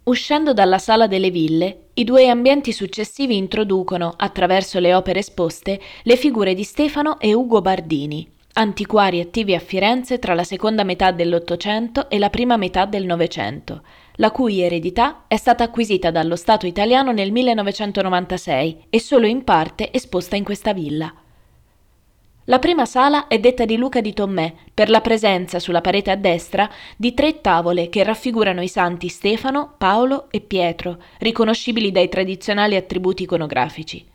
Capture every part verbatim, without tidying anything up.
Uscendo dalla Sala delle Ville, i due ambienti successivi introducono, attraverso le opere esposte, le figure di Stefano e Ugo Bardini, antiquari attivi a Firenze tra la seconda metà dell'Ottocento e la prima metà del Novecento, la cui eredità è stata acquisita dallo Stato italiano nel millenovecentonovantasei e solo in parte esposta in questa villa. La prima sala è detta di Luca di Tommè per la presenza sulla parete a destra di tre tavole che raffigurano i santi Stefano, Paolo e Pietro, riconoscibili dai tradizionali attributi iconografici.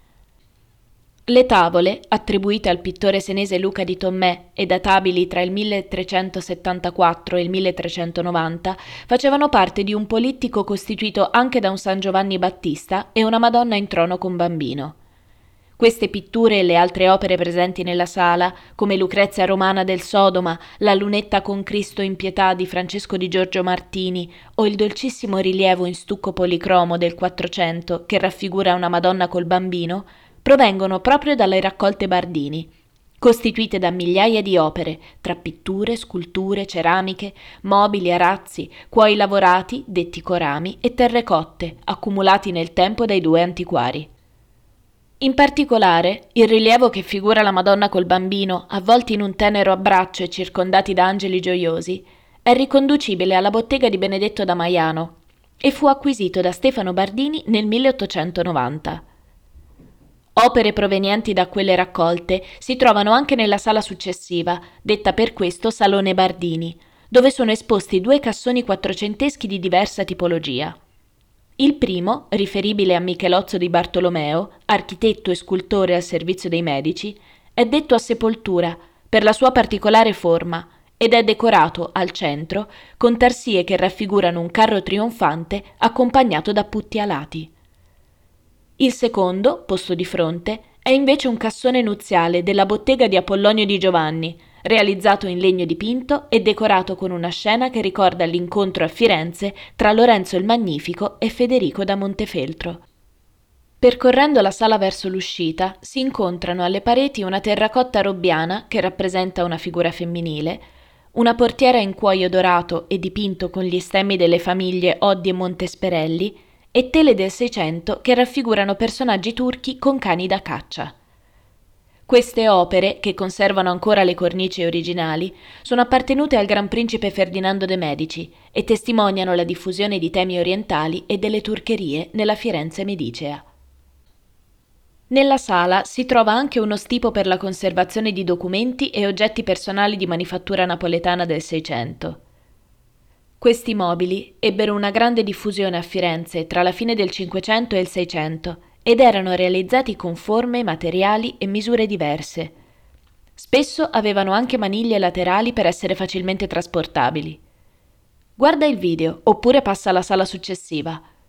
Le tavole, attribuite al pittore senese Luca di Tommè e databili tra il milletrecentosettantaquattro e il milletrecentonovanta, facevano parte di un polittico costituito anche da un San Giovanni Battista e una Madonna in trono con bambino. Queste pitture e le altre opere presenti nella sala, come Lucrezia Romana del Sodoma, la Lunetta con Cristo in pietà di Francesco di Giorgio Martini o il dolcissimo rilievo in stucco policromo del Quattrocento che raffigura una Madonna col bambino, provengono proprio dalle raccolte Bardini, costituite da migliaia di opere, tra pitture, sculture, ceramiche, mobili, arazzi, cuoi lavorati, detti corami, e terrecotte, accumulati nel tempo dai due antiquari. In particolare, il rilievo che figura la Madonna col bambino, avvolti in un tenero abbraccio e circondati da angeli gioiosi, è riconducibile alla bottega di Benedetto da Maiano e fu acquisito da Stefano Bardini nel milleottocentonovanta. Opere provenienti da quelle raccolte si trovano anche nella sala successiva, detta per questo Salone Bardini, dove sono esposti due cassoni quattrocenteschi di diversa tipologia. Il primo, riferibile a Michelozzo di Bartolomeo, architetto e scultore al servizio dei Medici, è detto a sepoltura per la sua particolare forma ed è decorato al centro con tarsie che raffigurano un carro trionfante accompagnato da putti alati. Il secondo, posto di fronte, è invece un cassone nuziale della bottega di Apollonio di Giovanni, realizzato in legno dipinto e decorato con una scena che ricorda l'incontro a Firenze tra Lorenzo il Magnifico e Federico da Montefeltro. Percorrendo la sala verso l'uscita, si incontrano alle pareti una terracotta robbiana che rappresenta una figura femminile, una portiera in cuoio dorato e dipinto con gli stemmi delle famiglie Oddi e Montesperelli e tele del Seicento che raffigurano personaggi turchi con cani da caccia. Queste opere, che conservano ancora le cornici originali, sono appartenute al Gran Principe Ferdinando de' Medici e testimoniano la diffusione di temi orientali e delle turcherie nella Firenze medicea. Nella sala si trova anche uno stipo per la conservazione di documenti e oggetti personali di manifattura napoletana del Seicento. Questi mobili ebbero una grande diffusione a Firenze tra la fine del Cinquecento e il Seicento ed erano realizzati con forme, materiali e misure diverse. Spesso avevano anche maniglie laterali per essere facilmente trasportabili. Guarda il video oppure passa alla sala successiva.